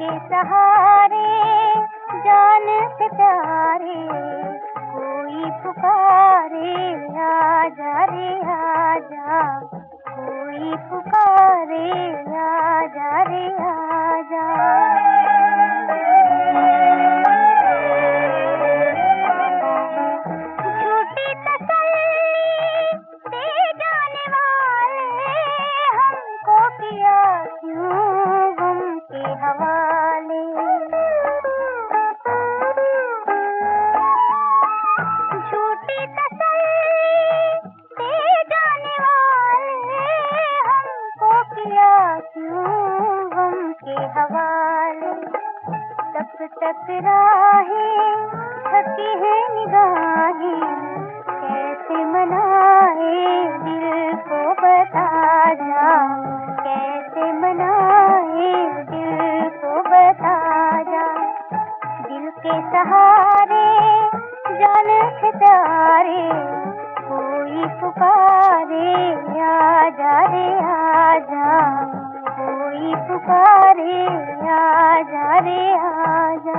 के सहारे जान से प्यारे कोई पुकारे आजा रे आजा, कोई पुकारे आजा रे आजा। झूठी तसल्ली दे जाने वाले हमको किया क्यों गम के हवाले। झूठी तसल्ली दे जाने वाले हमको किया क्यों गम के हवाले। तब तक राहें थकी है निगाहें कैसे मनाए दिल को बता जा, कैसे मनाए दिल को बता जा। दिल के सहारे जान से प्यारे कोई पुकारे आजा रे आजा, कोई पुकारे आजा रे आजा।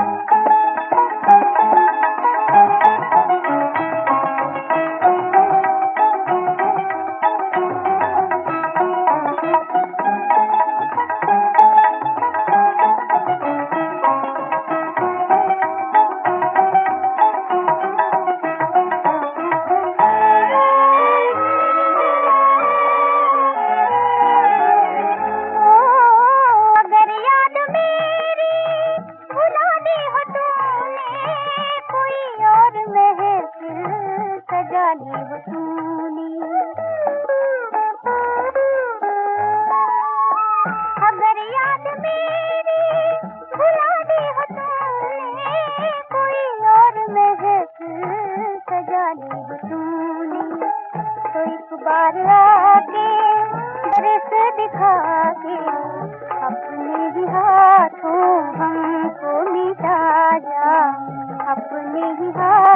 अगर याद मेरी भुला दी हो तूने कोई और महफिल सजा ली हो तूने, तो एक बार आके बरस दिखा के अपने ही हाथों हमको मिटा जा, अपने ही हाथ